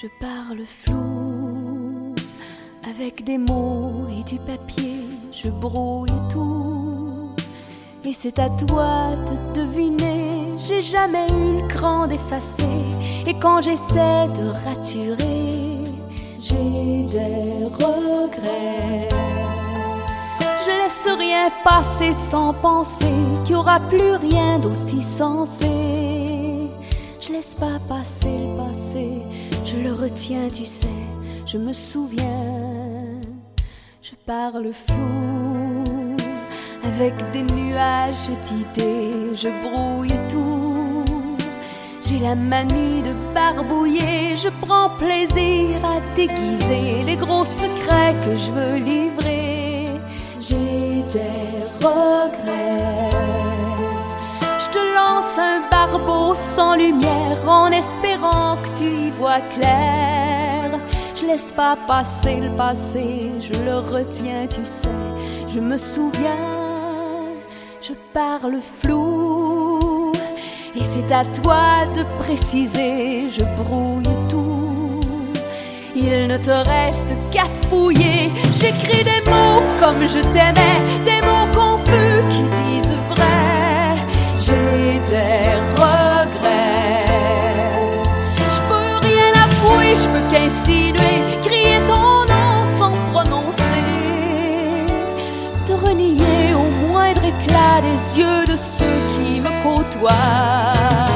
Je parle flou, avec des mots et du papier, je brouille tout. Et c'est à toi de deviner, j'ai jamais eu le cran d'effacer. Et quand j'essaie de raturer, j'ai des regrets. Je laisse rien passer sans penser qu'il n'y aura plus rien d'aussi sensé. Je laisse pas passer le passé, je le retiens, tu sais, je me souviens. Je parle flou, avec des nuages d'idées, je brouille tout. J'ai la manie de barbouiller, je prends plaisir à déguiser les gros secrets que je veux livrer. J'ai des regrets. Je te lance un barbeau sans lumière en espérant que tu y vois clair. Je laisse pas passer le passé, je le retiens, tu sais, je me souviens. Je parle flou et c'est à toi de préciser, je brouille tout. Il ne te reste qu'à fouiller. J'écris des mots comme je t'aimais, des mots confus qui disent vrai. J'ai des regrets. Je peux rien avouer, je peux qu'insinuer, crier ton nom sans prononcer, te renier au moindre éclat des yeux de ceux qui me côtoient.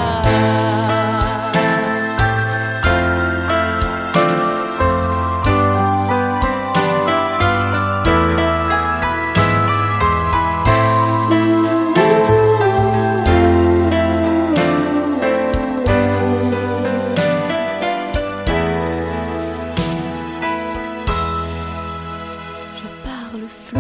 Flou,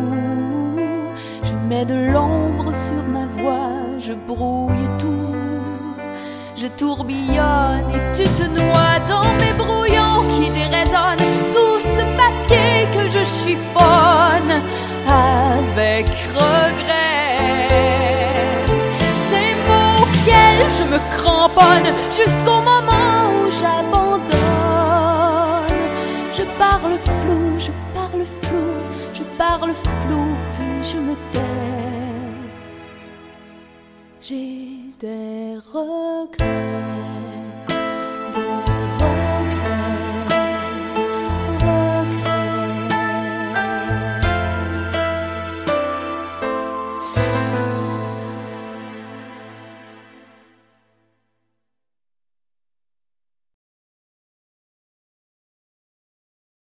je mets de l'ombre sur ma voix, je brouille tout, je tourbillonne et tu te noies dans mes brouillons qui déraisonnent, tout ce papier que je chiffonne avec regret. Ces mots auxquels je me cramponne jusqu'au moment où j'abandonne. Je parle flou, je parle flou, je parle flou, puis je me tais. J'ai des regrets.